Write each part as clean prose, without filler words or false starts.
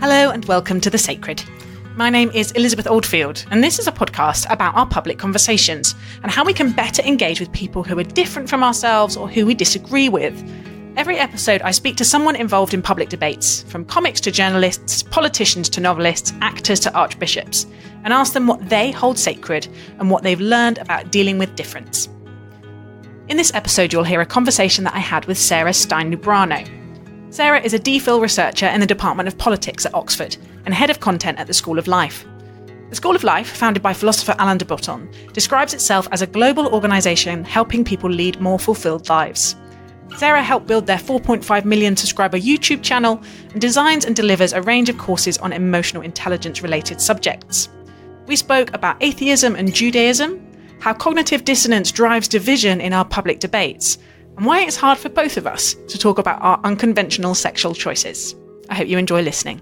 Hello and welcome to The Sacred. My name is Elizabeth Oldfield, and this is a podcast about our public conversations and how we can better engage with people who are different from ourselves or who we disagree with. Every episode, I speak to someone involved in public debates, from comics to journalists, politicians to novelists, actors to archbishops, and ask them what they hold sacred and what they've learned about dealing with difference. In this episode, you'll hear a conversation that I had with Sarah Stein-Lubrano. Sarah is a DPhil researcher in the Department of Politics at Oxford and head of content at the School of Life. The School of Life, founded by philosopher Alain de Botton, describes itself as a global organisation helping people lead more fulfilled lives. Sarah helped build their 4.5 million subscriber YouTube channel and designs and delivers a range of courses on emotional intelligence related subjects. We spoke about atheism and Judaism, how cognitive dissonance drives division in our public debates, and why it's hard for both of us to talk about our unconventional sexual choices. I hope you enjoy listening.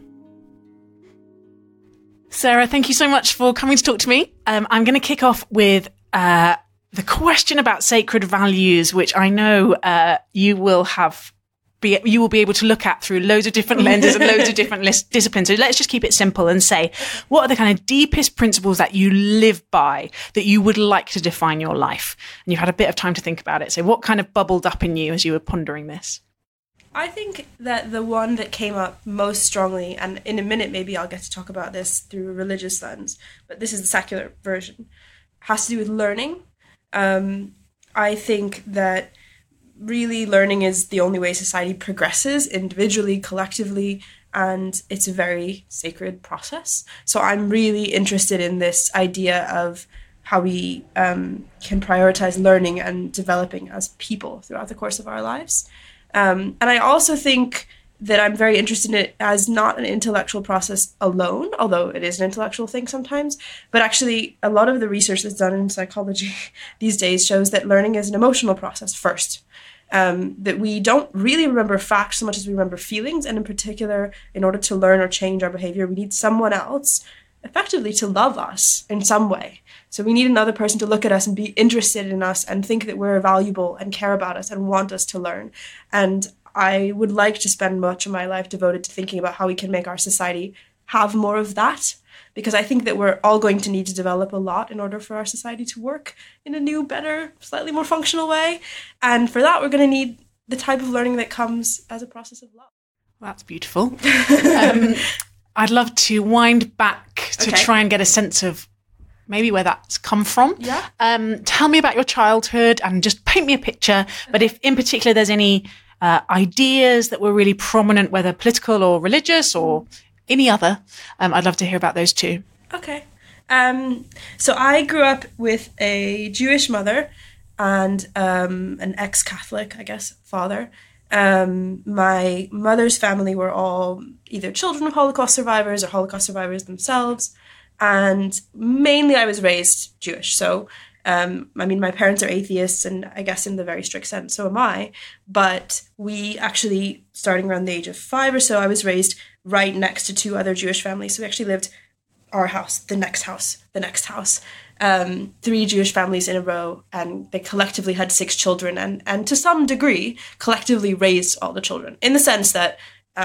Sarah, thank you so much for coming to talk to me. I'm going to kick off with the question about sacred values, which I know you will be able to look at through loads of different lenses and loads of different disciplines. So let's just keep it simple and say, what are the kind of deepest principles that you live by that you would like to define your life? And you've had a bit of time to think about it. So what kind of bubbled up in you as you were pondering this? I think that the one that came up most strongly, and in a minute maybe I'll get to talk about this through a religious lens, but this is the secular version, has to do with learning. I think that really learning is the only way society progresses individually, collectively, and it's a very sacred process. So I'm really interested in this idea of how we can prioritize learning and developing as people throughout the course of our lives. And I also think that I'm very interested in it as not an intellectual process alone, although it is an intellectual thing sometimes, but actually a lot of the research that's done in psychology these days shows that learning is an emotional process first. That we don't really remember facts so much as we remember feelings, and in particular, in order to learn or change our behavior, we need someone else effectively to love us in some way. So we need another person to look at us and be interested in us and think that we're valuable and care about us and want us to learn. And I would like to spend much of my life devoted to thinking about how we can make our society have more of that, because I think that we're all going to need to develop a lot in order for our society to work in a new, better, slightly more functional way. And for that, we're going to need the type of learning that comes as a process of love. Well, that's beautiful. I'd love to wind back to try and get a sense of maybe where that's come from. Yeah. Tell me about your childhood and just paint me a picture. But if in particular there's any ideas that were really prominent, whether political or religious or any other, I'd love to hear about those too. Okay. So I grew up with a Jewish mother and an ex-Catholic, I guess, father. My mother's family were all either children of Holocaust survivors or Holocaust survivors themselves. And mainly I was raised Jewish. So, my parents are atheists, and I guess in the very strict sense, so am I. But we actually, starting around the age of 5 or so, I was raised right next to 2 other Jewish families. So we actually lived our house, the next house, the next house. 3 Jewish families in a row, and they collectively had 6 children, and to some degree collectively raised all the children, in the sense that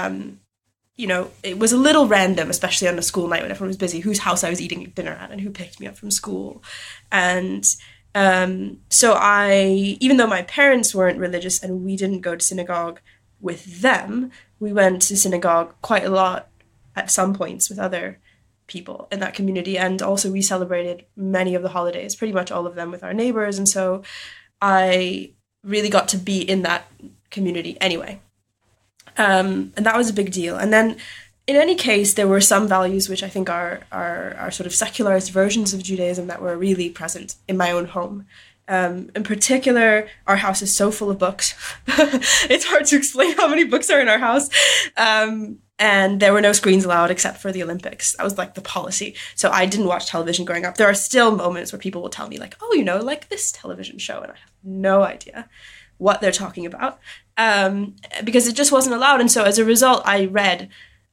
it was a little random, especially on a school night when everyone was busy, whose house I was eating dinner at and who picked me up from school. And so even though my parents weren't religious and we didn't go to synagogue with them, we went to synagogue quite a lot at some points with other people in that community. And also we celebrated many of the holidays, pretty much all of them, with our neighbors. And so I really got to be in that community anyway. And that was a big deal. And then in any case, there were some values which I think are sort of secularized versions of Judaism that were really present in my own home. In particular, our house is so full of books. It's hard to explain how many books are in our house. And there were no screens allowed except for the Olympics. That was like the policy. So I didn't watch television growing up. There are still moments where people will tell me like, oh, like this television show. And I have no idea what they're talking about, because it just wasn't allowed. And so as a result, I read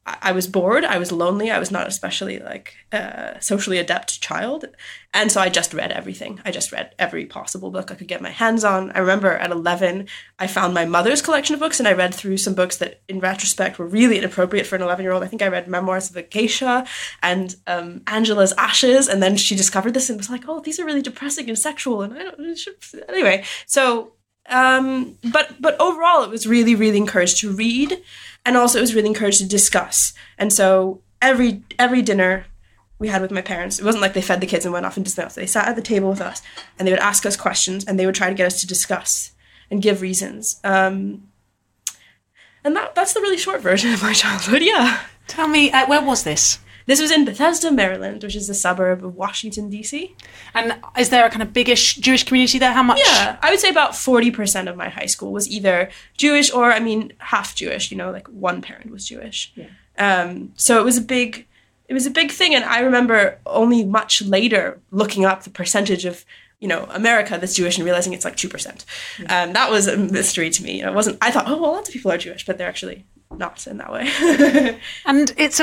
I was bored, I was lonely, I was not especially like socially adept child. And so I just read everything. I just read every possible book I could get my hands on. I remember at 11, I found my mother's collection of books and I read through some books that in retrospect were really inappropriate for an 11-year-old. I think I read Memoirs of a Geisha and Angela's Ashes. And then she discovered this and was like, oh, these are really depressing and sexual. And anyway, so, but overall it was really, really encouraged to read. And also it was really encouraged to discuss. And so every dinner we had with my parents, it wasn't like they fed the kids and went off and did something else. They sat at the table with us and they would ask us questions and they would try to get us to discuss and give reasons. And that's the really short version of my childhood, yeah. Tell me, where was this? This was in Bethesda, Maryland, which is a suburb of Washington, D.C. And is there a kind of biggish Jewish community there? How much? Yeah, I would say about 40% of my high school was either Jewish or, half Jewish, like one parent was Jewish. Yeah. So it was a big thing. And I remember only much later looking up the percentage of, America that's Jewish and realizing it's like 2%. Yeah. That was a mystery to me. I thought, oh, well, lots of people are Jewish, but they're actually not in that way. And it's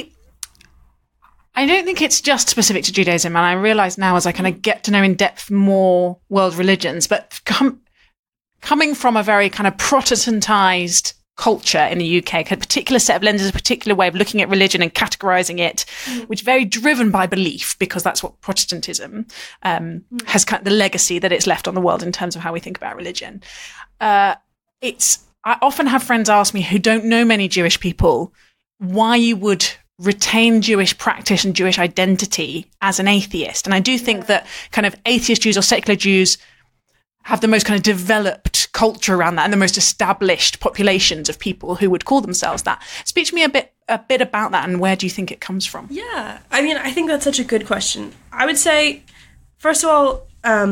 I don't think it's just specific to Judaism, and I realise now as I kind of get to know in depth more world religions, but coming from a very kind of Protestantised culture in the UK, a particular set of lenses, a particular way of looking at religion and categorising it, which is very driven by belief, because that's what Protestantism has kind of the legacy that it's left on the world in terms of how we think about religion. I often have friends ask me who don't know many Jewish people why you would retain Jewish practice and Jewish identity as an atheist. And I do think that kind of atheist Jews or secular Jews have the most kind of developed culture around that and the most established populations of people who would call themselves that. Speak to me a bit about that, and where do you think it comes from? Yeah, I think that's such a good question. I would say, first of all,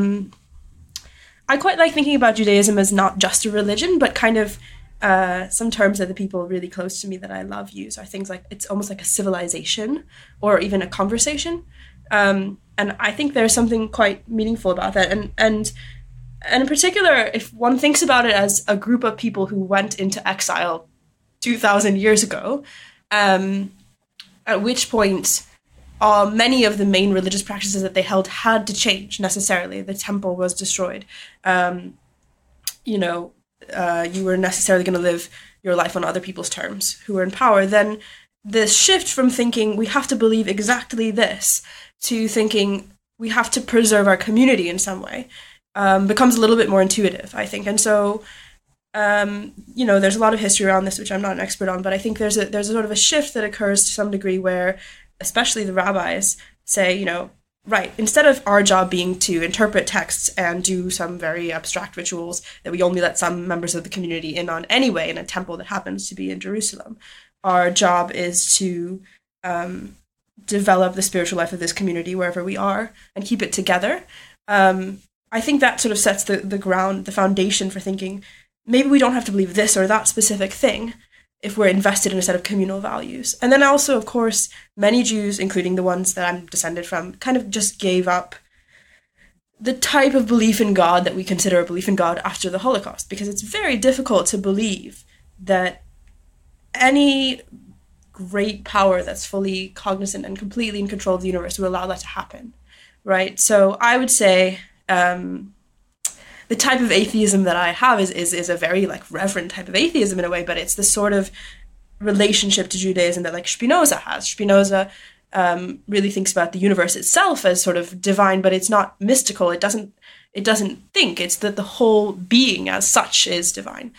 I quite like thinking about Judaism as not just a religion, but kind of some terms that the people really close to me that I love use are things like it's almost like a civilization or even a conversation. And I think there's something quite meaningful about that. And in particular, if one thinks about it as a group of people who went into exile 2,000 years ago, at which point many of the main religious practices that they held had to change necessarily. The temple was destroyed. You were necessarily going to live your life on other people's terms who were in power, then the shift from thinking we have to believe exactly this to thinking we have to preserve our community in some way becomes a little bit more intuitive, I think. And so, there's a lot of history around this, which I'm not an expert on, but I think there's a sort of a shift that occurs to some degree where, especially the rabbis, say, right, instead of our job being to interpret texts and do some very abstract rituals that we only let some members of the community in on anyway in a temple that happens to be in Jerusalem, our job is to develop the spiritual life of this community wherever we are and keep it together. I think that sort of sets the ground, the foundation for thinking maybe we don't have to believe this or that specific thing if we're invested in a set of communal values. And then also, of course, many Jews, including the ones that I'm descended from, kind of just gave up the type of belief in God that we consider a belief in God after the Holocaust, because it's very difficult to believe that any great power that's fully cognizant and completely in control of the universe will allow that to happen, right? So I would say the type of atheism that I have is a very reverent type of atheism in a way, but it's the sort of relationship to Judaism that Spinoza has. Spinoza really thinks about the universe itself as sort of divine, but it's not mystical. It doesn't think. It's that the whole being as such is divine,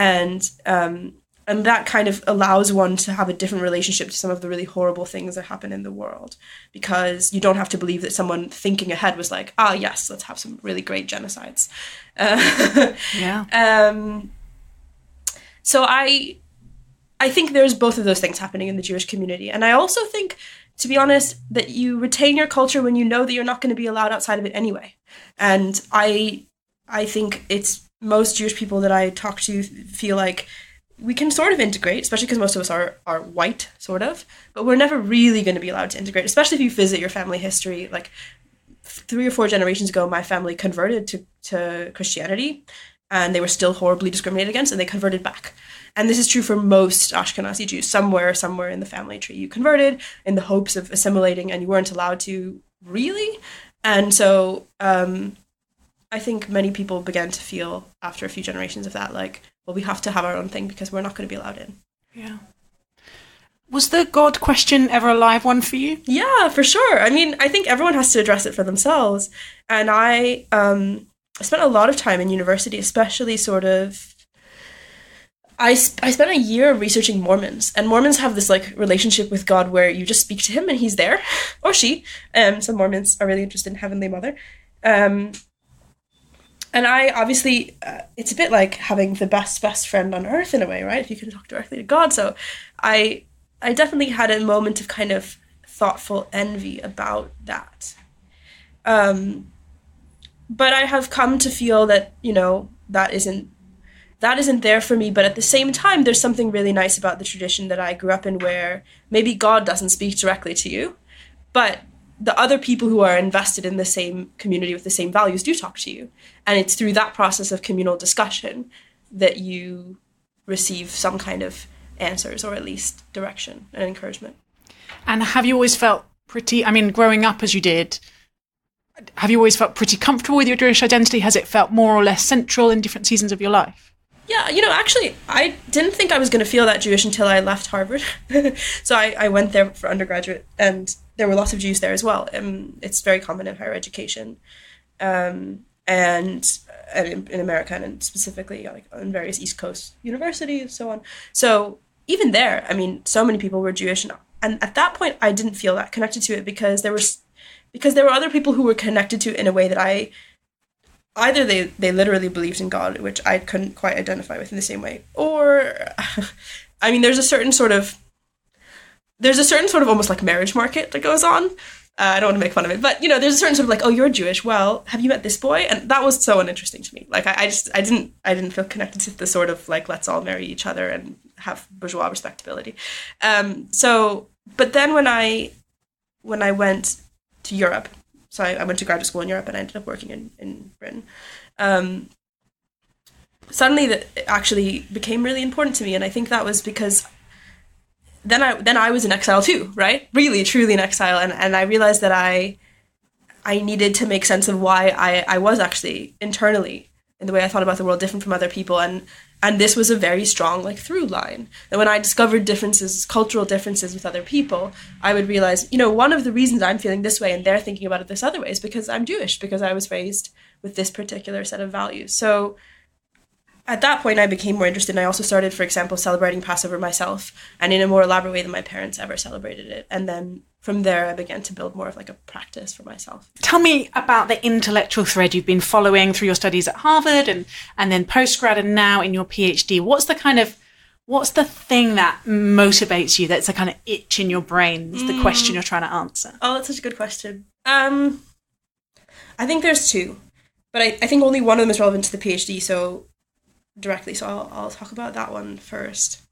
and that kind of allows one to have a different relationship to some of the really horrible things that happen in the world, because you don't have to believe that someone thinking ahead was like, yes, let's have some really great genocides. So I think there's both of those things happening in the Jewish community. And I also think, to be honest, that you retain your culture when you know that you're not going to be allowed outside of it anyway. And I think it's most Jewish people that I talk to feel like we can sort of integrate, especially because most of us are white, sort of, but we're never really going to be allowed to integrate, especially if you visit your family history. 3 or 4 generations ago, my family converted to Christianity. and they were still horribly discriminated against, and they converted back. And this is true for most Ashkenazi Jews. Somewhere in the family tree, you converted in the hopes of assimilating, and you weren't allowed to really. And so I think many people began to feel after a few generations of that, like, well, we have to have our own thing because we're not going to be allowed in. Yeah. Was the God question ever a live one for you? Yeah, for sure. I mean, I think everyone has to address it for themselves. And I spent a lot of time in university, especially sort of, I spent a year researching Mormons, and Mormons have this like relationship with God where you just speak to him and he's there, or she. Some Mormons are really interested in Heavenly Mother. And I obviously, it's a bit like having the best friend on earth in a way, right? If you can talk directly to God. So I definitely had a moment of kind of thoughtful envy about that. But I have come to feel that, you know, that isn't there for me. But at the same time, there's something really nice about the tradition that I grew up in where maybe God doesn't speak directly to you, but the other people who are invested in the same community with the same values do talk to you. And it's through that process of communal discussion that you receive some kind of answers, or at least direction and encouragement. And have you always felt growing up as you did, have you always felt pretty comfortable with your Jewish identity? Has it felt more or less central in different seasons of your life? Yeah, you know, actually, I didn't think I was going to feel that Jewish until I left Harvard. So I went there for undergraduate, and there were lots of Jews there as well. It's very common in higher education, and in America, and specifically like on various East Coast universities and so on. So even there, I mean, so many people were Jewish, and at that point, I didn't feel that connected to it because there were other people who were connected to it in a way that either they literally believed in God, which I couldn't quite identify with in the same way, or, I mean, there's a certain sort of almost like marriage market that goes on. I don't want to make fun of it, but, you know, there's a certain sort of like, oh, you're Jewish. Well, have you met this boy? And that was so uninteresting to me. Like, I didn't feel connected to the sort of like, let's all marry each other and have bourgeois respectability. But then when I went to Europe, so I went to graduate school in Europe, and I ended up working in Britain. Suddenly that actually became really important to me. And I think that was because then I was in exile too, right? Really, truly in exile. And I realized that I needed to make sense of why I was actually internally, in the way I thought about the world, different from other people. And this was a very strong like through line. That when I discovered differences, cultural differences with other people, I would realize, you know, one of the reasons I'm feeling this way and they're thinking about it this other way is because I'm Jewish, because I was raised with this particular set of values. So at that point, I became more interested. And I also started, for example, celebrating Passover myself, and in a more elaborate way than my parents ever celebrated it. And then from there, I began to build more of like a practice for myself. Tell me about the intellectual thread you've been following through your studies at Harvard and then postgrad and now in your PhD. What's the thing that motivates you? That's a kind of itch in your brain. It's the question you're trying to answer. Oh, that's such a good question. I think there's two, but I think only one of them is relevant to the PhD. So I'll talk about that one first.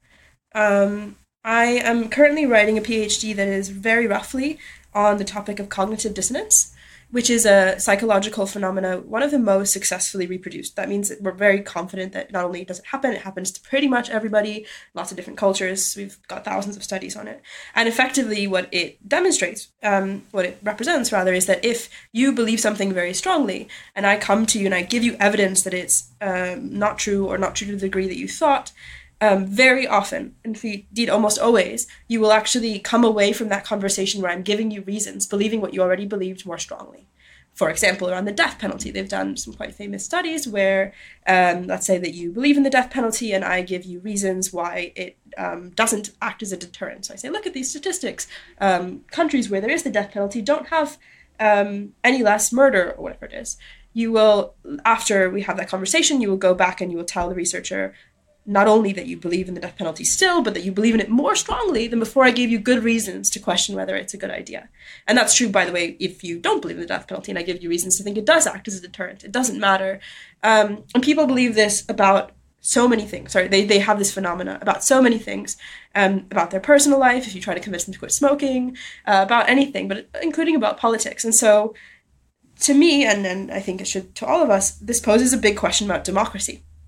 I am currently writing a PhD that is very roughly on the topic of cognitive dissonance, which is a psychological phenomena, one of the most successfully reproduced. That means that we're very confident that not only does it happen, it happens to pretty much everybody, lots of different cultures. We've got thousands of studies on it. And effectively what it demonstrates, what it represents rather, is that if you believe something very strongly, and I come to you and I give you evidence that it's not true, or not true to the degree that you thought, very often, indeed almost always, you will actually come away from that conversation where I'm giving you reasons, believing what you already believed more strongly. For example, around the death penalty, they've done some quite famous studies where, let's say that you believe in the death penalty and I give you reasons why it doesn't act as a deterrent. So I say, look at these statistics. Countries where there is the death penalty don't have any less murder, or whatever it is. You will, after we have that conversation, you will go back and you will tell the researcher, not only that you believe in the death penalty still, but that you believe in it more strongly than before I gave you good reasons to question whether it's a good idea. And that's true, by the way, if you don't believe in the death penalty and I give you reasons to think it does act as a deterrent. It doesn't matter. And people believe this about so many things. They have this phenomena about so many things, about their personal life, if you try to convince them to quit smoking, about anything, but including about politics. And so to me, and I think it should to all of us, this poses a big question about democracy.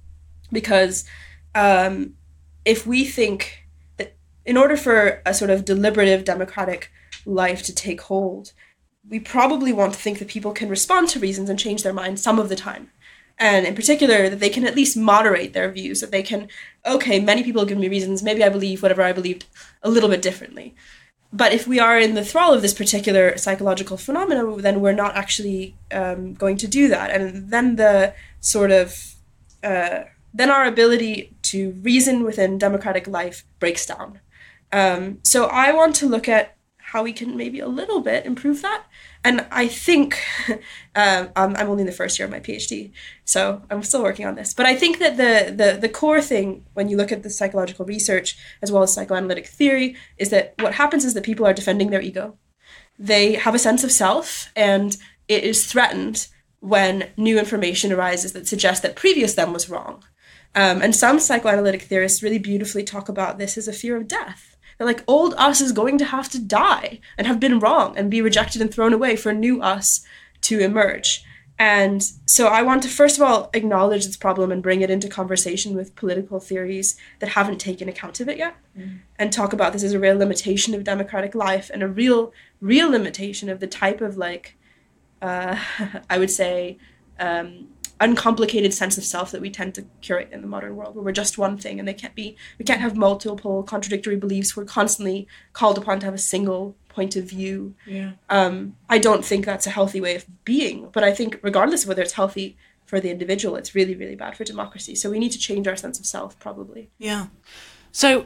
Because if we think that in order for a sort of deliberative democratic life to take hold, we probably want to think that people can respond to reasons and change their mind some of the time. And in particular, that they can at least moderate their views, that they can, okay, many people give me reasons, maybe I believe whatever I believed a little bit differently. But if we are in the thrall of this particular psychological phenomena, then we're not actually going to do that. And then the sort of, then our ability to reason within democratic life breaks down. So I want to look at how we can maybe a little bit improve that. And I think, I'm only in the first year of my PhD, so I'm still working on this. But I think that the core thing, when you look at the psychological research as well as psychoanalytic theory, is that what happens is that people are defending their ego. They have a sense of self, and it is threatened when new information arises that suggests that previous them was wrong. And some psychoanalytic theorists really beautifully talk about this as a fear of death. Like, old us is going to have to die and have been wrong and be rejected and thrown away for new us to emerge. And so I want to, first of all, acknowledge this problem and bring it into conversation with political theories that haven't taken account of it yet, and talk about this as a real limitation of democratic life and a real limitation of the type of, like, I would say, uncomplicated sense of self that we tend to curate in the modern world, where we're just one thing and we can't have multiple contradictory beliefs. We're constantly called upon to have a single point of view. Yeah. I don't think that's a healthy way of being, but I think regardless of whether it's healthy for the individual, it's really, really bad for democracy. So we need to change our sense of self, probably. Yeah. So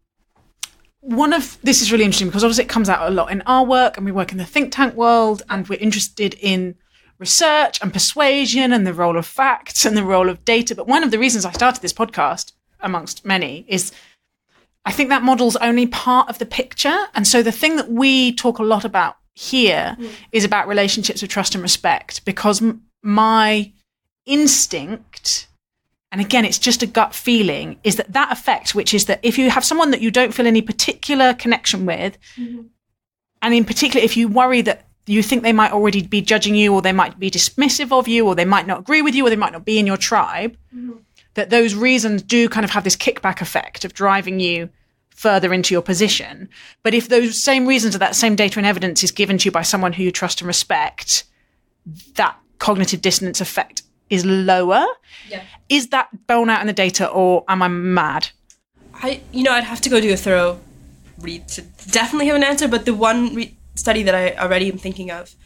this is really interesting because obviously it comes out a lot in our work, and we work in the think tank world, and we're interested in research and persuasion and the role of facts and the role of data. But one of the reasons I started this podcast, amongst many, is I think that model's only part of the picture. And so the thing that we talk a lot about here is about relationships of trust and respect, because my instinct, and again, it's just a gut feeling, is that effect, which is that if you have someone that you don't feel any particular connection with, and in particular, if you worry that you think they might already be judging you, or they might be dismissive of you, or they might not agree with you, or they might not be in your tribe, that those reasons do kind of have this kickback effect of driving you further into your position. But if those same reasons or that same data and evidence is given to you by someone who you trust and respect, that cognitive dissonance effect is lower. Yeah. Is that borne out in the data, or am I mad? I'd have to go do a thorough read to definitely have an answer, but the one study that I already am thinking of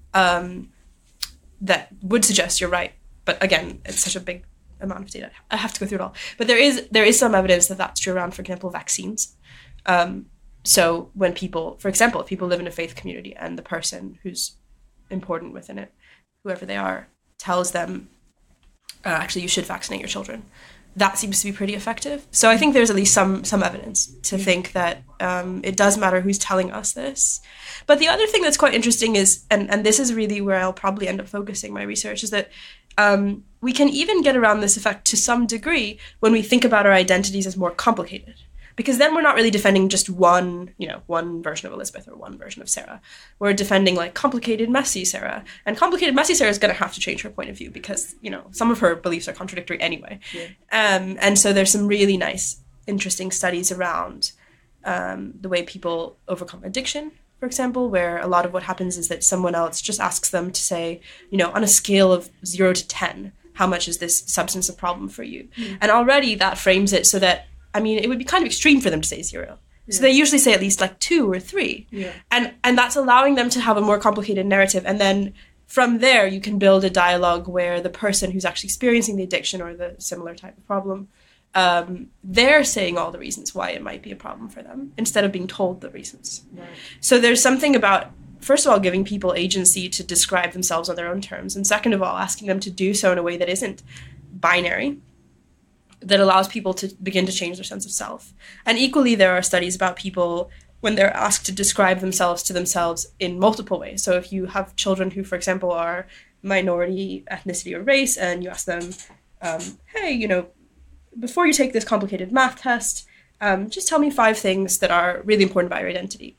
that would suggest you're right. But again, it's such a big amount of data. I have to go through it all. But there is some evidence that that's true around, for example, vaccines. So when people, for example, if people live in a faith community and the person who's important within it, whoever they are, tells them, actually, you should vaccinate your children, that seems to be pretty effective. So I think there's at least some evidence to think that it does matter who's telling us this. But the other thing that's quite interesting is, and this is really where I'll probably end up focusing my research, is that we can even get around this effect to some degree when we think about our identities as more complicated. Because then we're not really defending just one version of Elizabeth or one version of Sarah. We're defending, like, complicated, messy Sarah. And complicated, messy Sarah is going to have to change her point of view because, some of her beliefs are contradictory anyway. Yeah. And so there's some really nice, interesting studies around the way people overcome addiction, for example, where a lot of what happens is that someone else just asks them to say, on a scale of 0 to 10, how much is this substance a problem for you? Mm. And already that frames it so that, it would be kind of extreme for them to say 0. Yeah. So they usually say at least like 2 or 3. Yeah. And that's allowing them to have a more complicated narrative. And then from there, you can build a dialogue where the person who's actually experiencing the addiction or the similar type of problem, they're saying all the reasons why it might be a problem for them instead of being told the reasons. Right. So there's something about, first of all, giving people agency to describe themselves on their own terms. And second of all, asking them to do so in a way that isn't binary, that allows people to begin to change their sense of self. And equally, there are studies about people when they're asked to describe themselves to themselves in multiple ways. So if you have children who, for example, are minority ethnicity or race, and you ask them, hey, before you take this complicated math test, just tell me 5 things that are really important about your identity.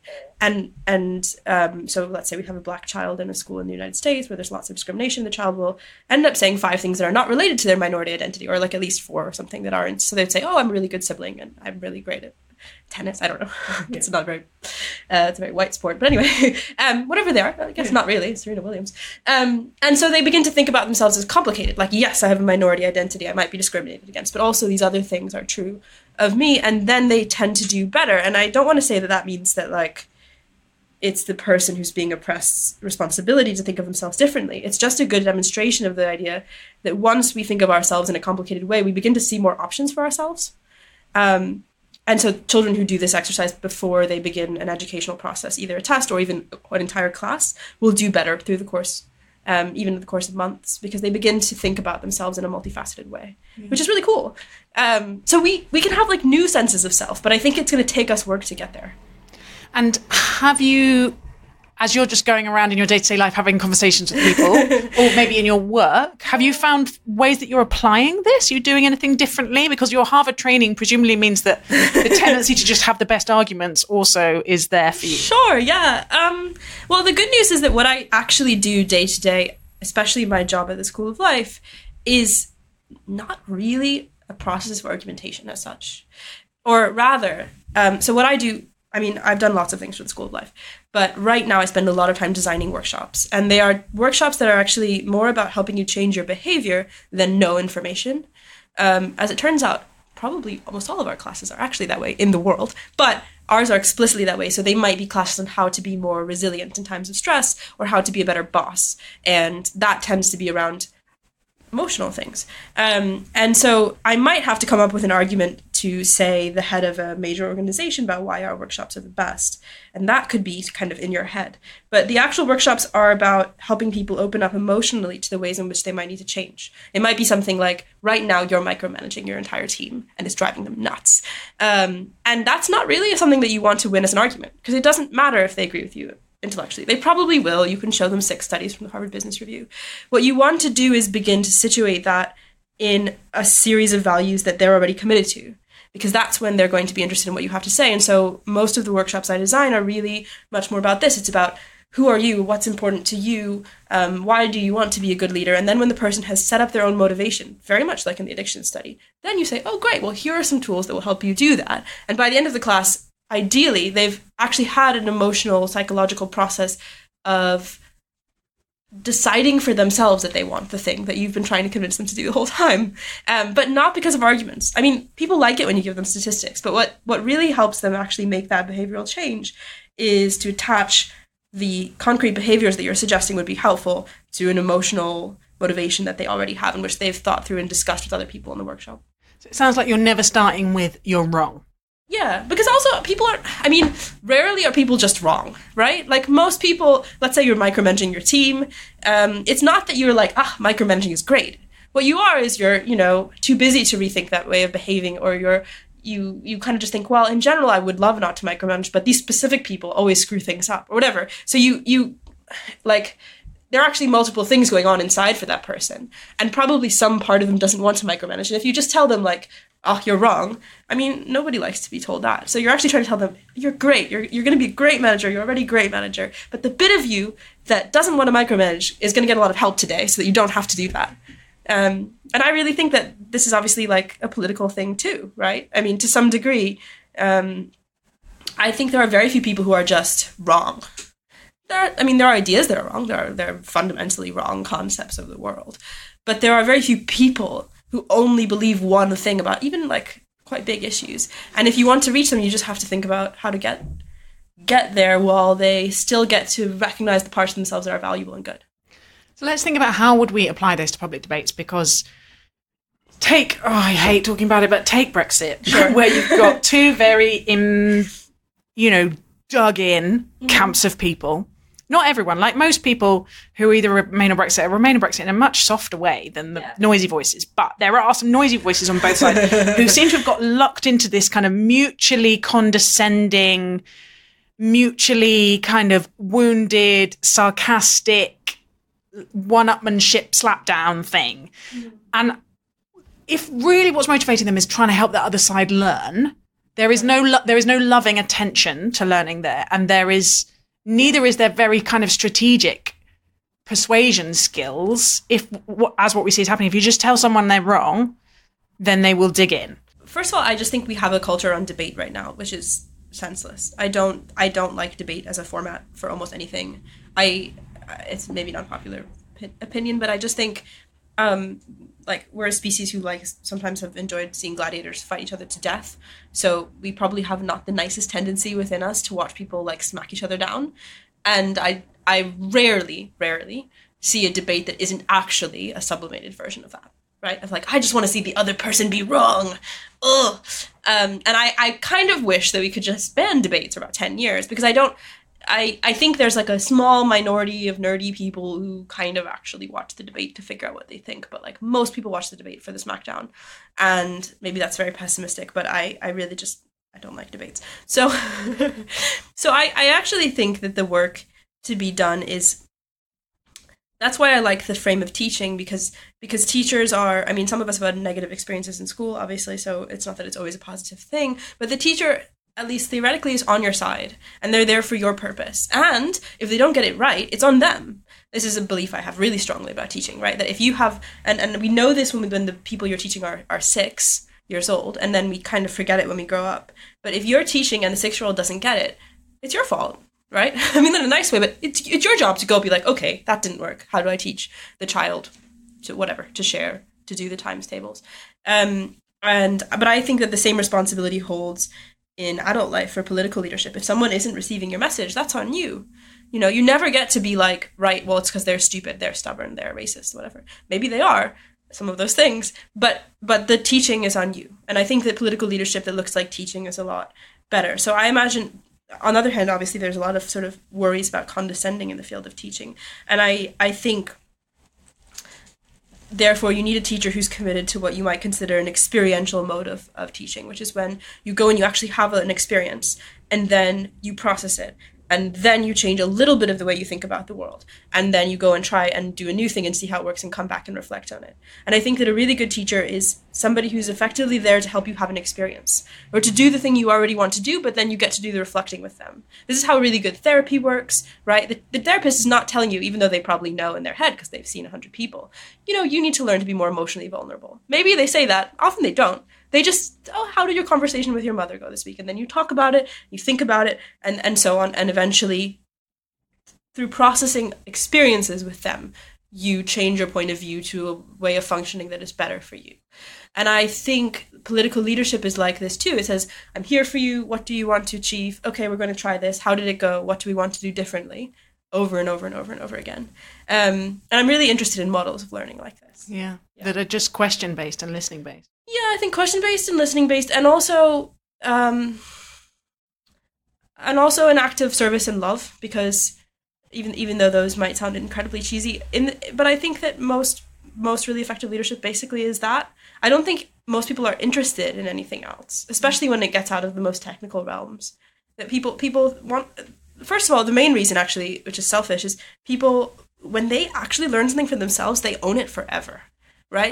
So let's say we have a Black child in a school in the United States where there's lots of discrimination. The child will end up saying 5 things that are not related to their minority identity, or like at least 4 or something that aren't. So they'd say, oh, I'm a really good sibling and I'm really great at tennis. I don't know. It's not very, it's a very white sport. But anyway, whatever they are, I guess not really. It's Serena Williams. And so they begin to think about themselves as complicated. Like, yes, I have a minority identity. I might be discriminated against, but also these other things are true of me. And then they tend to do better. And I don't want to say that that means that, like, it's the person who's being oppressed's responsibility to think of themselves differently. It's just a good demonstration of the idea that once we think of ourselves in a complicated way, we begin to see more options for ourselves. And so children who do this exercise before they begin an educational process, either a test or even an entire class, will do better through the course, even in the course of months, because they begin to think about themselves in a multifaceted way, which is really cool. So we can have like new senses of self, but I think it's going to take us work to get there. And have you, as you're just going around in your day-to-day life having conversations with people, or maybe in your work, have you found ways that you're applying this? Are you doing anything differently? Because your Harvard training presumably means that the tendency to just have the best arguments also is there for you. Sure, yeah. Well, the good news is that what I actually do day-to-day, especially my job at the School of Life, is not really a process of argumentation as such. Or rather, so what I do, I mean, I've done lots of things for the School of Life, but right now I spend a lot of time designing workshops. And they are workshops that are actually more about helping you change your behavior than know information. As it turns out, probably almost all of our classes are actually that way in the world, but ours are explicitly that way. So they might be classes on how to be more resilient in times of stress or how to be a better boss. And that tends to be around emotional things. And so I might have to come up with an argument to say the head of a major organization about why our workshops are the best. And that could be kind of in your head. But the actual workshops are about helping people open up emotionally to the ways in which they might need to change. It might be something like, right now you're micromanaging your entire team and it's driving them nuts. And that's not really something that you want to win as an argument, because it doesn't matter if they agree with you intellectually. They probably will. You can show them 6 studies from the Harvard Business Review. What you want to do is begin to situate that in a series of values that they're already committed to, because that's when they're going to be interested in what you have to say. And so most of the workshops I design are really much more about this. It's about who are you, what's important to you, why do you want to be a good leader? And then when the person has set up their own motivation, very much like in the addiction study, then you say, oh, great, well, here are some tools that will help you do that. And by the end of the class, ideally, they've actually had an emotional, psychological process of deciding for themselves that they want the thing that you've been trying to convince them to do the whole time, but not because of arguments. I mean, people like it when you give them statistics, but what really helps them actually make that behavioral change is to attach the concrete behaviors that you're suggesting would be helpful to an emotional motivation that they already have and which they've thought through and discussed with other people in the workshop. So it sounds like you're never starting with "you're wrong." Yeah, because also people are, I mean, rarely are people just wrong, right? Like most people, let's say you're micromanaging your team. It's not that you're like, micromanaging is great. What you are is you're, too busy to rethink that way of behaving, or you kind of just think, well, in general, I would love not to micromanage, but these specific people always screw things up or whatever. So you like, there are actually multiple things going on inside for that person. And probably some part of them doesn't want to micromanage. And if you just tell them like, oh, you're wrong, I mean, nobody likes to be told that. So you're actually trying to tell them, you're great. You're going to be a great manager. You're already a great manager. But the bit of you that doesn't want to micromanage is going to get a lot of help today so that you don't have to do that. And I really think that this is obviously like a political thing too, right? I mean, to some degree, I think there are very few people who are just wrong. There are ideas that are wrong. There are fundamentally wrong concepts of the world. But there are very few people who only believe one thing about even like quite big issues. And if you want to reach them, you just have to think about how to get there while they still get to recognize the parts of themselves that are valuable and good. So let's think about how would we apply this to public debates, because I hate talking about it, but take Brexit, sure. Where you've got two very, dug in camps of people. Not everyone, like most people who either remain on Brexit in a much softer way than the noisy voices. But there are some noisy voices on both sides who seem to have got locked into this kind of mutually condescending, mutually kind of wounded, sarcastic, one-upmanship slap-down thing. And if really what's motivating them is trying to help the other side learn, There is no loving attention to learning there, and neither is there very kind of strategic persuasion skills. As what we see is happening, if you just tell someone they're wrong, then they will dig in. First of all, I just think we have a culture on debate right now, which is senseless. I don't like debate as a format for almost anything. It's maybe not a popular opinion, but I just think like we're a species who like sometimes have enjoyed seeing gladiators fight each other to death. So we probably have not the nicest tendency within us to watch people like smack each other down. And I rarely see a debate that isn't actually a sublimated version of that, right? Of like, I just want to see the other person be wrong. Ugh. And I kind of wish that we could just ban debates for about 10 years, because I think there's like a small minority of nerdy people who kind of actually watch the debate to figure out what they think. But like most people watch the debate for the smackdown. And maybe that's very pessimistic, but I really just, I don't like debates. So, so I actually think that the work to be done is, that's why I like the frame of teaching, because teachers are, I mean, some of us have had negative experiences in school, obviously, so it's not that it's always a positive thing, but the teacher, at least theoretically, is on your side, and they're there for your purpose. And if they don't get it right, it's on them. This is a belief I have really strongly about teaching, right? That if you have, and we know this when the people you're teaching are 6 years old, and then we kind of forget it when we grow up. But if you're teaching and the 6-year-old doesn't get it, it's your fault, right? I mean that in a nice way, but it's your job to go be like, okay, that didn't work. How do I teach the child to share, to do the times tables? But I think that the same responsibility holds in adult life for political leadership. If someone isn't receiving your message, that's on you. You know, you never get to be like, right, well, it's because they're stupid, they're stubborn, they're racist, whatever. Maybe they are, some of those things, but the teaching is on you. And I think that political leadership that looks like teaching is a lot better. So I imagine, on the other hand, obviously there's a lot of sort of worries about condescending in the field of teaching. And I think, therefore, you need a teacher who's committed to what you might consider an experiential mode of teaching, which is when you go and you actually have an experience, and then you process it, and then you change a little bit of the way you think about the world, and then you go and try and do a new thing and see how it works and come back and reflect on it. And I think that a really good teacher is somebody who's effectively there to help you have an experience, or to do the thing you already want to do, but then you get to do the reflecting with them. This is how really good therapy works, right? The therapist is not telling you, even though they probably know in their head because they've seen 100 people, you know, you need to learn to be more emotionally vulnerable. Maybe they say that. Often they don't. They just, how did your conversation with your mother go this week? And then you talk about it, you think about it, and so on. And eventually, through processing experiences with them, you change your point of view to a way of functioning that is better for you. And I think political leadership is like this too. It says, I'm here for you. What do you want to achieve? Okay, we're going to try this. How did it go? What do we want to do differently? Over and over and over and over again. And I'm really interested in models of learning like this. Yeah. That are just question-based and listening-based. Yeah, I think question-based and listening-based, and also an act of service and love, because even though those might sound incredibly cheesy, but I think that most really effective leadership basically is that. I don't think most people are interested in anything else, especially when it gets out of the most technical realms. That people want. First of all, the main reason actually, which is selfish, is people, when they actually learn something for themselves, they own it forever, right?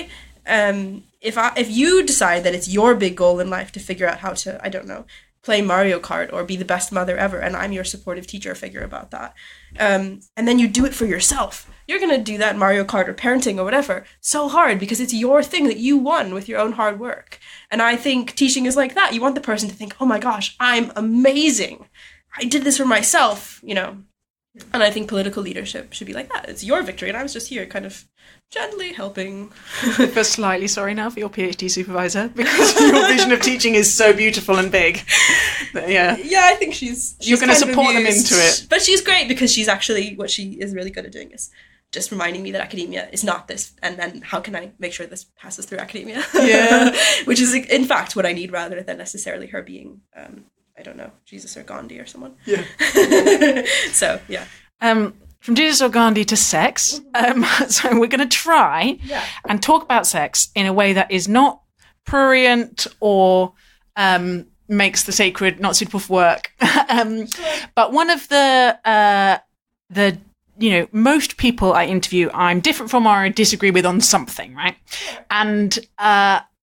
If you decide that it's your big goal in life to figure out how to, I don't know, play Mario Kart or be the best mother ever, and I'm your supportive teacher figure about that, and then you do it for yourself, you're going to do that in Mario Kart or parenting or whatever so hard because it's your thing that you won with your own hard work. And I think teaching is like that. You want the person to think, oh my gosh, I'm amazing. I did this for myself, you know. And I think political leadership should be like that. It's your victory, and I was just here kind of gently helping. I feel slightly sorry now for your PhD supervisor, because your vision of teaching is so beautiful and big. Yeah, I think she's you're going to support them into it. But she's great, because she's actually, what she is really good at doing is just reminding me that academia is not this, and then how can I make sure this passes through academia? Yeah. Which is, in fact, what I need, rather than necessarily her being... I don't know, Jesus or Gandhi or someone. Yeah. So, yeah. From Jesus or Gandhi to sex. So we're going to try and talk about sex in a way that is not prurient or makes the sacred not suitable for work. But one of the most people I interview, I'm different from or I disagree with on something, right? And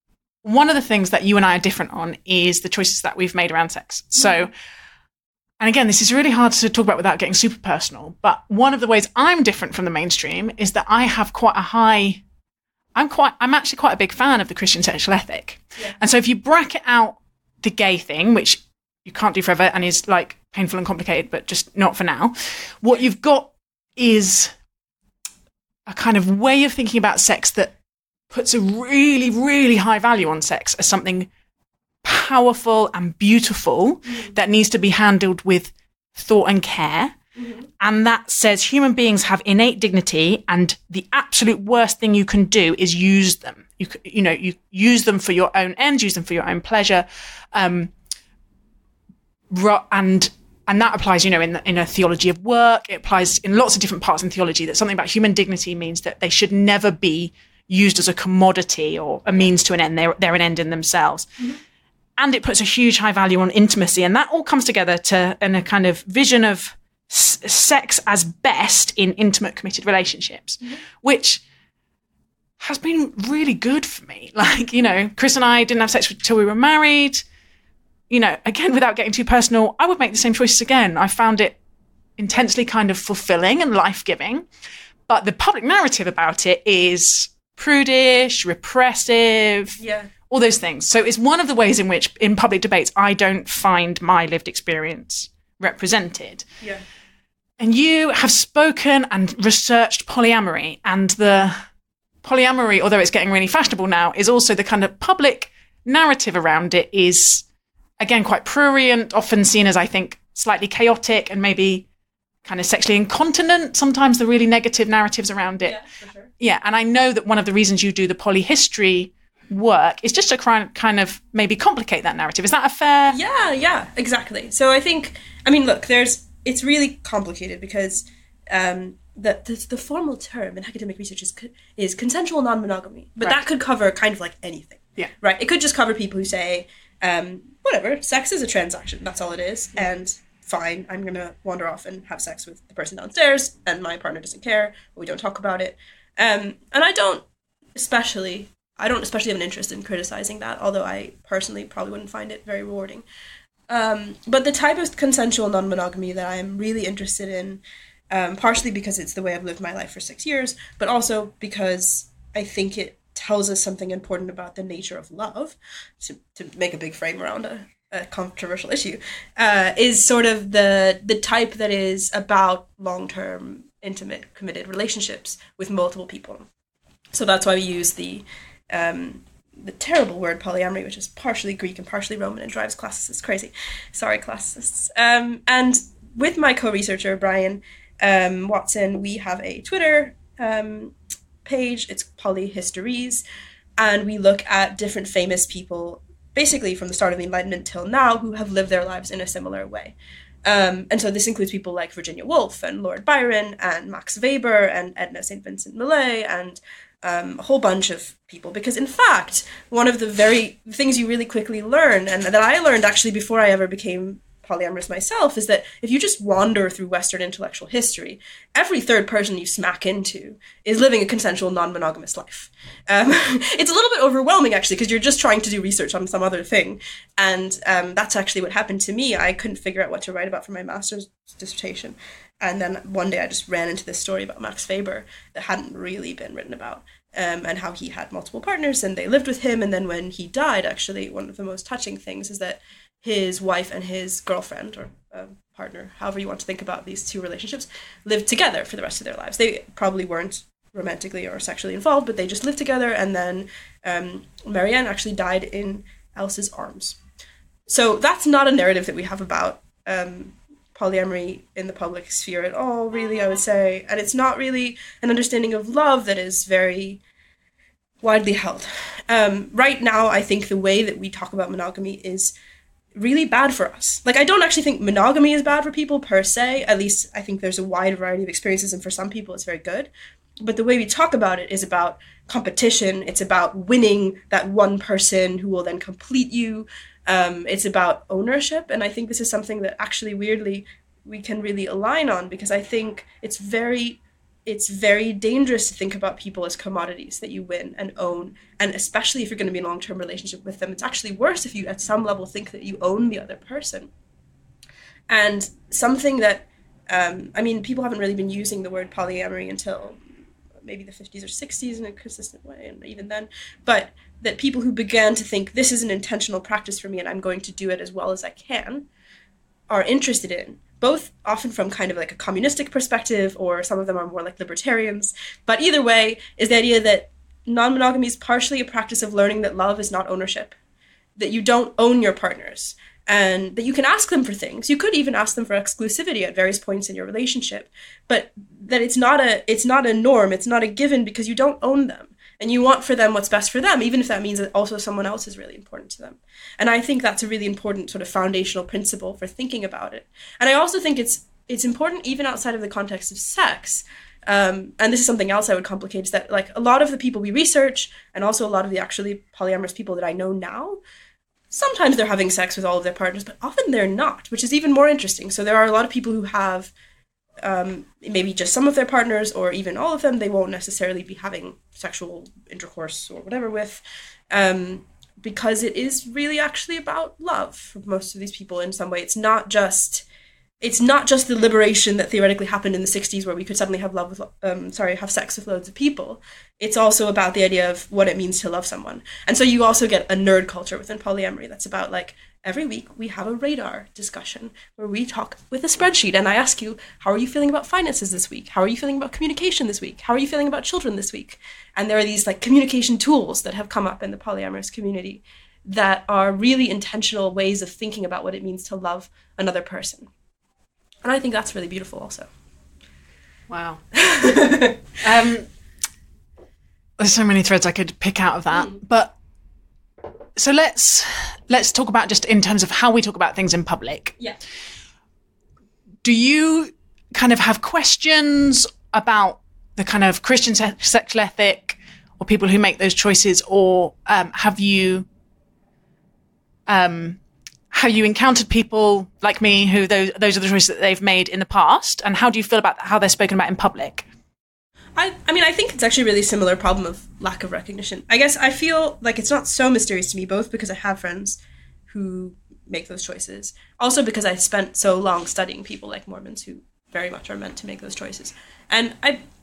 one of the things that you and I are different on is the choices that we've made around sex. So, and again, this is really hard to talk about without getting super personal, but one of the ways I'm different from the mainstream is that I have quite a high, I'm actually quite a big fan of the Christian sexual ethic. Yeah. And so if you bracket out the gay thing, which you can't do forever and is like painful and complicated, but just not for now, what you've got is a kind of way of thinking about sex that puts a really, really high value on sex as something powerful and beautiful that needs to be handled with thought and care. And that says human beings have innate dignity, and the absolute worst thing you can do is use them. You use them for your own ends, use them for your own pleasure. And that applies, in a theology of work. It applies in lots of different parts in theology, that something about human dignity means that they should never be used as a commodity or a means to an end. They're an end in themselves. And it puts a huge high value on intimacy. And that all comes together in a kind of vision of sex as best in intimate, committed relationships, which has been really good for me. Like, Chris and I didn't have sex until we were married. Again, without getting too personal, I would make the same choices again. I found it intensely kind of fulfilling and life-giving. But the public narrative about it is prudish, repressive, all those things. So it's one of the ways in which, in public debates, I don't find my lived experience represented. Yeah. And you have spoken and researched polyamory, and the polyamory, although it's getting really fashionable now, is also the kind of public narrative around it is, again, quite prurient, often seen as, I think, slightly chaotic and maybe kind of sexually incontinent, sometimes the really negative narratives around it. Yeah, for sure. Yeah, and I know that one of the reasons you do the polyhistory work is just to kind of maybe complicate that narrative. Is that a fair... Yeah, exactly. So I think, look, it's really complicated because the formal term in academic research is consensual non-monogamy, but that could cover kind of like anything. Yeah. Right? It could just cover people who say, whatever, sex is a transaction, that's all it is, and fine, I'm going to wander off and have sex with the person downstairs, and my partner doesn't care, but we don't talk about it. And I don't especially have an interest in criticizing that, although I personally probably wouldn't find it very rewarding. But the type of consensual non-monogamy that I am really interested in, partially because it's the way I've lived my life for 6 years, but also because I think it tells us something important about the nature of love, to make a big frame around a controversial issue, is sort of the type that is about long-term, intimate, committed relationships with multiple people. So that's why we use the terrible word polyamory, which is partially Greek and partially Roman and drives classicists crazy. Sorry, classicists. And with my co-researcher, Brian Watson, we have a Twitter page. It's Polyhistories. And we look at different famous people, basically from the start of the Enlightenment till now, who have lived their lives in a similar way. And so this includes people like Virginia Woolf and Lord Byron and Max Weber and Edna St. Vincent Millay and a whole bunch of people. Because in fact, one of the very things you really quickly learn, and that I learned actually before I ever became polyamorous myself, is that if you just wander through Western intellectual history, every third person you smack into is living a consensual non-monogamous life. It's a little bit overwhelming, actually, because you're just trying to do research on some other thing. And that's actually what happened to me. I couldn't figure out what to write about for my master's dissertation. And then one day I just ran into this story about Max Weber that hadn't really been written about, and how he had multiple partners and they lived with him. And then when he died, actually, one of the most touching things is that his wife and his girlfriend, or partner, however you want to think about these two relationships, lived together for the rest of their lives. They probably weren't romantically or sexually involved, but they just lived together. And then Marianne actually died in Elsa's arms. So that's not a narrative that we have about polyamory in the public sphere at all, really, I would say. And it's not really an understanding of love that is very widely held. Right now, I think the way that we talk about monogamy is really bad for us. Like, I don't actually think monogamy is bad for people per se. At least I think there's a wide variety of experiences, and for some people it's very good. But the way we talk about it is about competition. It's about winning that one person who will then complete you. It's about ownership. And I think this is something that actually, weirdly, we can really align on, because I think it's very it's very dangerous to think about people as commodities that you win and own. And especially if you're going to be in a long-term relationship with them, it's actually worse if you at some level think that you own the other person. And something that, people haven't really been using the word polyamory until maybe the 50s or 60s in a consistent way, and even then, but that people who began to think this is an intentional practice for me and I'm going to do it as well as I can are interested in, both often from kind of like a communistic perspective, or some of them are more like libertarians, but either way is the idea that non-monogamy is partially a practice of learning that love is not ownership, that you don't own your partners, and that you can ask them for things. You could even ask them for exclusivity at various points in your relationship, but that it's not a norm, it's not a given, because you don't own them. And you want for them what's best for them, even if that means that also someone else is really important to them. And I think that's a really important sort of foundational principle for thinking about it. And I also think it's important even outside of the context of sex. And this is something else I would complicate, is that like a lot of the people we research, and also a lot of the actually polyamorous people that I know now, sometimes they're having sex with all of their partners, but often they're not, which is even more interesting. So there are a lot of people who have maybe just some of their partners, or even all of them, they won't necessarily be having sexual intercourse or whatever with, because it is really actually about love for most of these people in some way. It's not just the liberation that theoretically happened in the 60s where we could suddenly have have sex with loads of people. It's also about the idea of what it means to love someone. And so you also get a nerd culture within polyamory that's about like, every week we have a radar discussion where we talk with a spreadsheet and I ask you, how are you feeling about finances this week? How are you feeling about communication this week? How are you feeling about children this week? And there are these like communication tools that have come up in the polyamorous community that are really intentional ways of thinking about what it means to love another person. And I think that's really beautiful also. Wow. There's so many threads I could pick out of that. But so let's talk about just in terms of how we talk about things in public. Yeah. Do you kind of have questions about the kind of Christian sexual ethic or people who make those choices, or have you encountered people like me who those are the choices that they've made in the past, and how do you feel about how they're spoken about in public? I think it's actually a really similar problem of lack of recognition. I guess I feel like it's not so mysterious to me, both because I have friends who make those choices, also because I spent so long studying people like Mormons who very much are meant to make those choices. And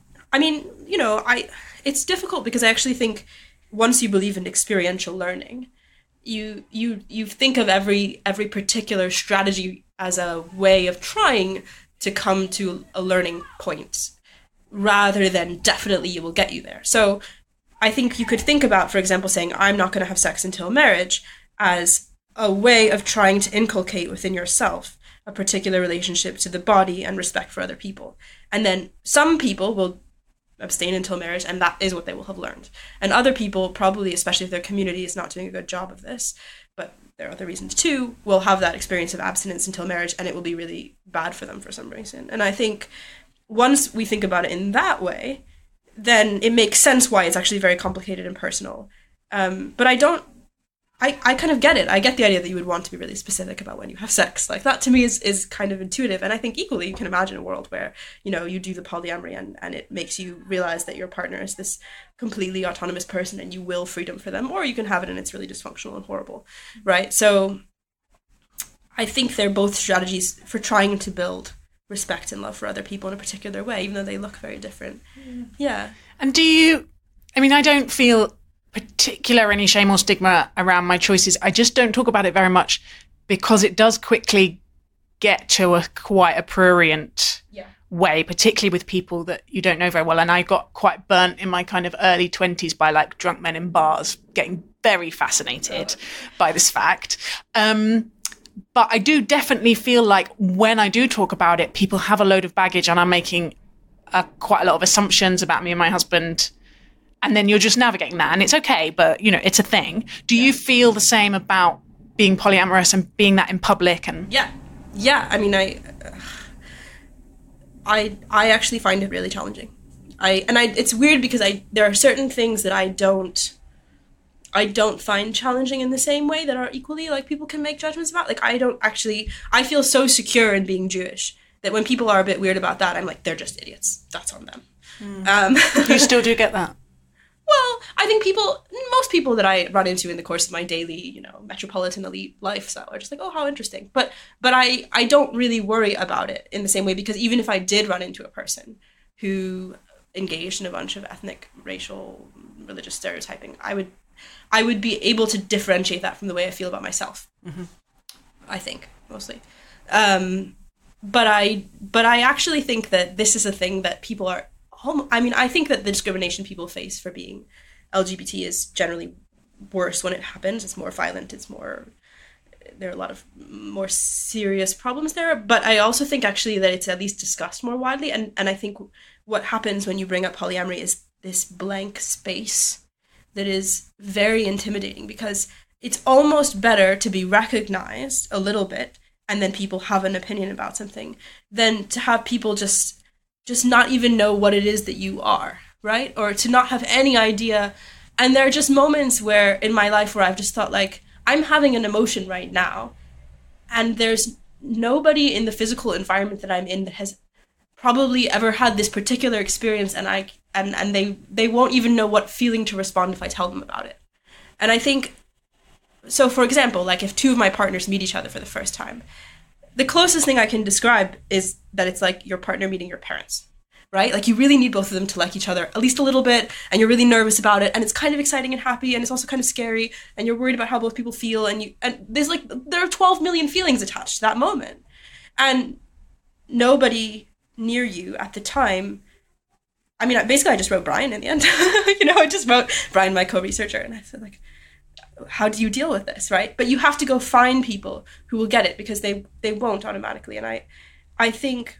it's difficult because I actually think once you believe in experiential learning, you think of every particular strategy as a way of trying to come to a learning point, rather than definitely you will get you there. So I think you could think about, for example, saying, I'm not going to have sex until marriage, as a way of trying to inculcate within yourself a particular relationship to the body and respect for other people. And then some people will abstain until marriage, and that is what they will have learned. And other people, probably, especially if their community is not doing a good job of this, but there are other reasons too, will have that experience of abstinence until marriage, and it will be really bad for them for some reason. And I think once we think about it in that way, then it makes sense why it's actually very complicated and personal. But I kind of get it. I get the idea that you would want to be really specific about when you have sex. Like that to me is kind of intuitive. And I think equally you can imagine a world where, you do the polyamory and it makes you realize that your partner is this completely autonomous person and you will freedom for them, or you can have it and it's really dysfunctional and horrible, right? So I think they're both strategies for trying to build respect and love for other people in a particular way, even though they look very different. Yeah. And I don't feel particular any shame or stigma around my choices. I just don't talk about it very much because it does quickly get to quite a prurient way, particularly with people that you don't know very well. And I got quite burnt in my kind of early 20s by like drunk men in bars, getting very fascinated by this fact. But I do definitely feel like when I do talk about it, people have a load of baggage and I'm making quite a lot of assumptions about me and my husband. And then you're just navigating that and it's okay, but it's a thing. Do you feel the same about being polyamorous and being that in public? And Yeah. I mean, I actually find it really challenging. It's weird because there are certain things that I don't find challenging in the same way that are equally like people can make judgments about. Like I feel so secure in being Jewish that when people are a bit weird about that, I'm like, they're just idiots. That's on them. You still do get that? Well, I think most people that I run into in the course of my daily, metropolitan elite lifestyle are just like, oh, how interesting. But I don't really worry about it in the same way, because even if I did run into a person who engaged in a bunch of ethnic, racial, religious stereotyping, I would be able to differentiate that from the way I feel about myself. Mm-hmm. I think, mostly. But I actually think that this is a thing that people are... I think that the discrimination people face for being LGBT is generally worse when it happens. It's more violent. There are a lot of more serious problems there. But I also think actually that it's at least discussed more widely. And I think what happens when you bring up polyamory is this blank space that is very intimidating, because it's almost better to be recognized a little bit and then people have an opinion about something than to have people just not even know what it is that you are, right? Or to not have any idea. And there are just moments where in my life where I've just thought, like, I'm having an emotion right now, and there's nobody in the physical environment that I'm in that has probably ever had this particular experience, and they won't even know what feeling to respond if I tell them about it. And I think, so for example, like if two of my partners meet each other for the first time, the closest thing I can describe is that it's like your partner meeting your parents, right? Like you really need both of them to like each other at least a little bit, and you're really nervous about it, and it's kind of exciting and happy, and it's also kind of scary, and you're worried about how both people feel, and there are 12 million feelings attached to that moment. And nobody near you at the time, I mean, basically I just wrote Brian in the end. I just wrote Brian, my co-researcher, and I said, like, how do you deal with this, right? But you have to go find people who will get it, because they won't automatically. And I think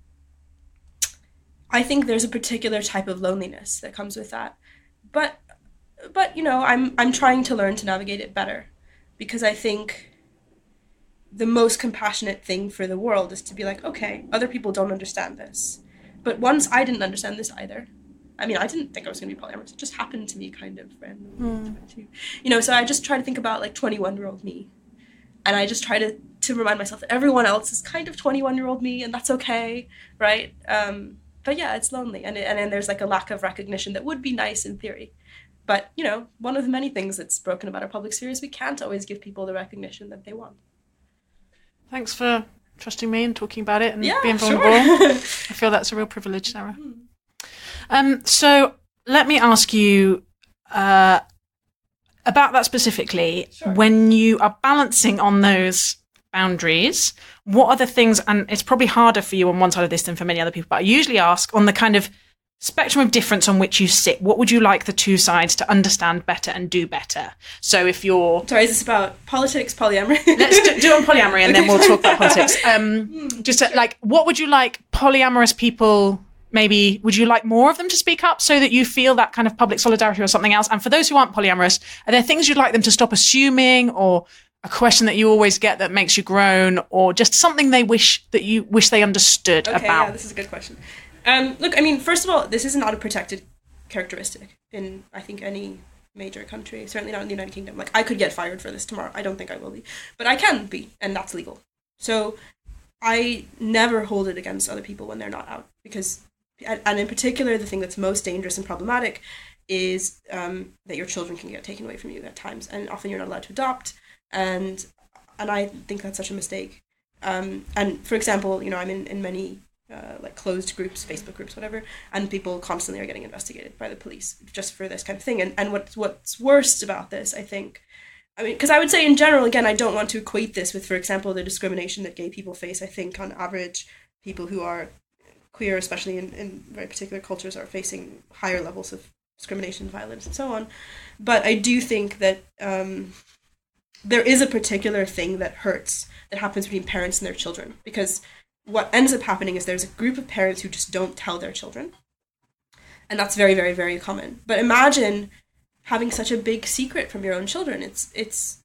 there's a particular type of loneliness that comes with that. But I'm trying to learn to navigate it better, because I think the most compassionate thing for the world is to be like, okay, other people don't understand this. But once I didn't understand this either. I mean, I didn't think I was going to be polyamorous. It just happened to me kind of randomly. So I just try to think about like 21-year-old me. And I just try to remind myself that everyone else is kind of 21-year-old me, and that's okay, right? But yeah, it's lonely. And then there's like a lack of recognition that would be nice in theory. But, one of the many things that's broken about our public sphere is we can't always give people the recognition that they want. Thanks for trusting me and talking about it and being vulnerable. Sure. I feel that's a real privilege, Sarah. So let me ask you about that specifically. Sure. When you are balancing on those boundaries, what are the things, and it's probably harder for you on one side of this than for many other people, but I usually ask on the kind of spectrum of difference on which you sit, what would you like the two sides to understand better and do better? So if you're... Sorry, is this about politics, polyamory? Let's do on polyamory, and then we'll talk about politics. What would you like polyamorous people... Maybe would you like more of them to speak up so that you feel that kind of public solidarity or something else? And for those who aren't polyamorous, are there things you'd like them to stop assuming, or a question that you always get that makes you groan, or just something they wish they understood about? Yeah, this is a good question. Look, I mean, first of all, this is not a protected characteristic in, I think, any major country, certainly not in the United Kingdom. Like, I could get fired for this tomorrow. I don't think I will be. But I can be, and that's legal. So I never hold it against other people when they're not out, because... And in particular, the thing that's most dangerous and problematic is that your children can get taken away from you at times, and often you're not allowed to adopt, and I think that's such a mistake. And for example, I'm in many like closed groups, Facebook groups, whatever, and people constantly are getting investigated by the police just for this kind of thing. And what's worst about this, I think, because I would say in general, again, I don't want to equate this with, for example, the discrimination that gay people face. I think on average, people who are queer, especially in very particular cultures, are facing higher levels of discrimination, violence, and so on. But I do think that there is a particular thing that hurts that happens between parents and their children, because what ends up happening is there's a group of parents who just don't tell their children, and that's very, very, very common. But imagine having such a big secret from your own children. It's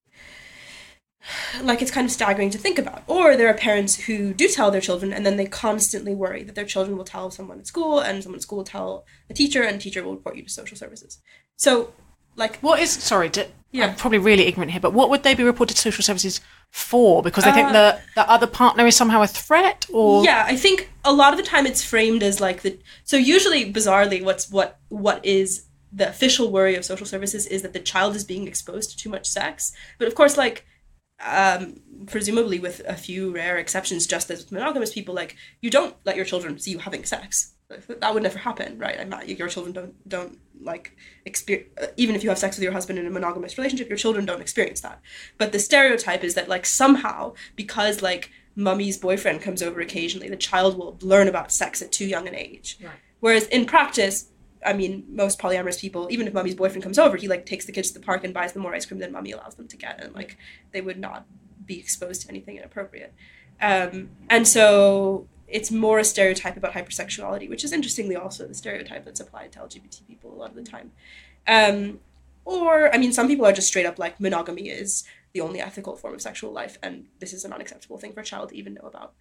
kind of staggering to think about. Or there are parents who do tell their children, and then they constantly worry that their children will tell someone at school, and someone at school will tell a teacher, and a teacher will report you to social services. So Like, What is, sorry, Yeah. I'm probably really ignorant here, but what would they be reported to social services for? Because they think the other partner is somehow a threat, or? Yeah, I think a lot of the time it's framed as like so usually, bizarrely, what is the official worry of social services is that the child is being exposed to too much sex. But of course, like, presumably with a few rare exceptions, just as with monogamous people, like, you don't let your children see you having sex. That would never happen, right? Your children don't like experience, even if you have sex with your husband in a monogamous relationship, your children don't experience that. But the stereotype is that, like, somehow, because, like, mummy's boyfriend comes over occasionally, the child will learn about sex at too young an age. Right. Whereas in practice, I mean, most polyamorous people, even if mummy's boyfriend comes over, he, like, takes the kids to the park and buys them more ice cream than mummy allows them to get, and, like, they would not be exposed to anything inappropriate. And so it's more a stereotype about hypersexuality, which is interestingly also the stereotype that's applied to LGBT people a lot of the time. Or, I mean, some people are just straight up like, monogamy is the only ethical form of sexual life, and this is an unacceptable thing for a child to even know about.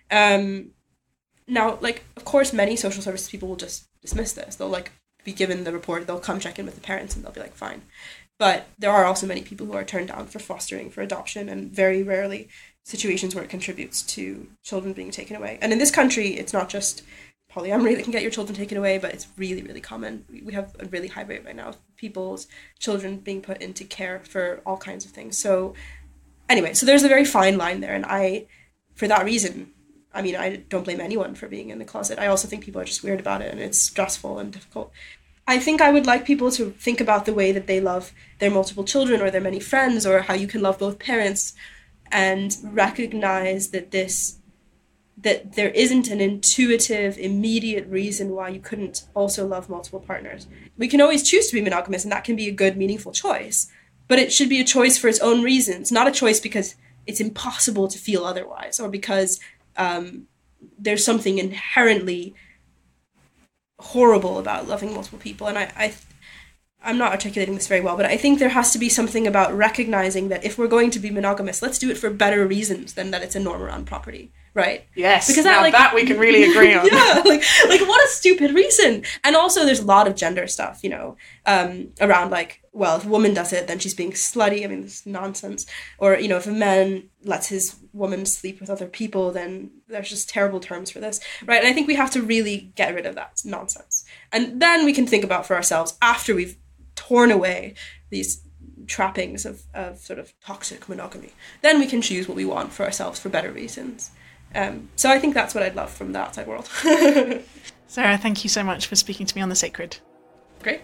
Now, like, of course, many social services people will just dismiss this. They'll, like, be given the report, they'll come check in with the parents, and they'll be like, fine. But there are also many people who are turned down for fostering, for adoption, and very rarely situations where it contributes to children being taken away. And in this country, it's not just polyamory that can get your children taken away, but it's really, really common. We have a really high rate right now of people's children being put into care for all kinds of things. So anyway, so there's a very fine line there. And for that reason, I mean, I don't blame anyone for being in the closet. I also think people are just weird about it, and it's stressful and difficult. I think I would like people to think about the way that they love their multiple children or their many friends, or how you can love both parents, and recognize that there isn't an intuitive, immediate reason why you couldn't also love multiple partners. We can always choose to be monogamous, and that can be a good, meaningful choice. But it should be a choice for its own reasons, not a choice because it's impossible to feel otherwise, or because there's something inherently horrible about loving multiple people. And I'm not articulating this very well, but I think there has to be something about recognizing that if we're going to be monogamous, let's do it for better reasons than that it's a norm around property, right? Yes, because that we can really agree on. Yeah, like what a stupid reason. And also there's a lot of gender stuff, around, like, well, if a woman does it, then she's being slutty. I mean, this is nonsense. Or, if a man lets his woman sleep with other people, then there's just terrible terms for this, right? And I think we have to really get rid of that nonsense. And then we can think about for ourselves, after we've torn away these trappings of sort of toxic monogamy, then we can choose what we want for ourselves for better reasons. So I think that's what I'd love from the outside world. Sarah, thank you so much for speaking to me on The Sacred. Great.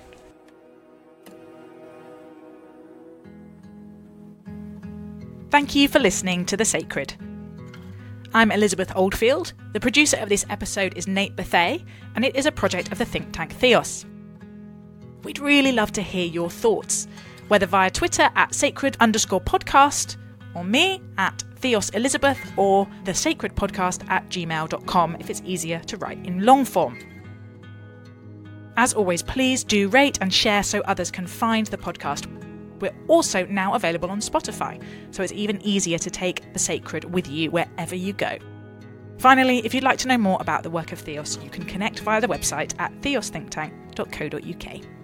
Thank you for listening to The Sacred. I'm Elizabeth Oldfield. The producer of this episode is Nate Bethay, and it is a project of the think tank Theos. We'd really love to hear your thoughts, whether via Twitter @sacred_podcast, or me @TheosElizabeth, or thesacredpodcast@gmail.com if it's easier to write in long form. As always, please do rate and share so others can find the podcast. We're also now available on Spotify, so it's even easier to take The Sacred with you wherever you go. Finally, if you'd like to know more about the work of Theos, you can connect via the website at theosthinktank.co.uk.